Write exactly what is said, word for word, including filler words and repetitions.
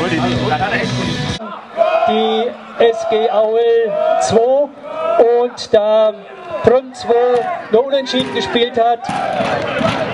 Die S G Aue zwei und da Brunn zwei noch unentschieden gespielt hat.